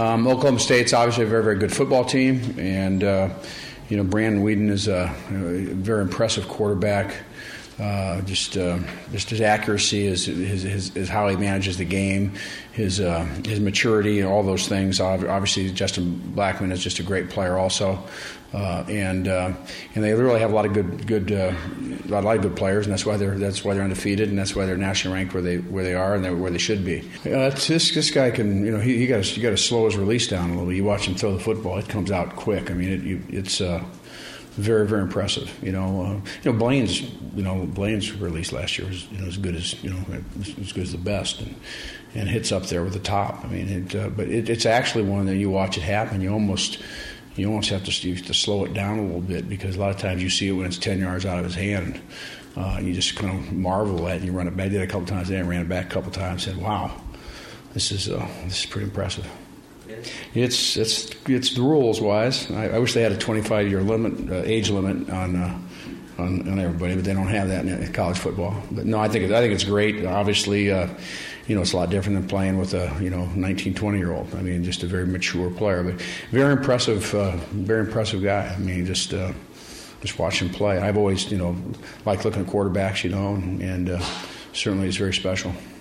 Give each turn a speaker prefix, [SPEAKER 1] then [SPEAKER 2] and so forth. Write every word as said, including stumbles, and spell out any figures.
[SPEAKER 1] Um, Oklahoma State's obviously a very, very good football team, and uh, you know Brandon Weeden is a, a very impressive quarterback. Uh, just, uh, just his accuracy, his, his, his, his how he manages the game, his, uh, his maturity, and all those things. Obviously, Justin Blackman is just a great player, also, uh, and uh, and they really have a lot of good, good, uh, a lot of good players, and that's why they're that's why they're undefeated, and that's why they're nationally ranked where they where they are and they're where they should be. Uh, this this guy can, you know, he, he got you got to slow his release down a little bit. You watch him throw the football; it comes out quick. I mean, it, you, it's. Uh, Very, very impressive. You know, uh, you know Blaine's, you know Blaine's release last year was, you know, as good as you know as good as the best, and and hits up there with the top. I mean, it, uh, but it, it's actually one that you watch it happen. You almost you almost have to you have to slow it down a little bit, because a lot of times you see it when it's ten yards out of his hand, uh, and you just kind of marvel at it. And you run it back. I did it a couple times today. I ran it back a couple times. Said, "Wow, this is uh, this is pretty impressive." It's it's it's the rules wise. I, I wish they had a twenty-five year limit, uh, age limit on, uh, on on everybody, but they don't have that in college football. But no, I think it, I think it's great. Obviously, uh, you know, it's a lot different than playing with a you know nineteen, twenty year old. I mean, just a very mature player, but very impressive, uh, very impressive guy. I mean, just uh, just watch him play. I've always you know liked looking at quarterbacks, you know, and, and uh, certainly it's very special.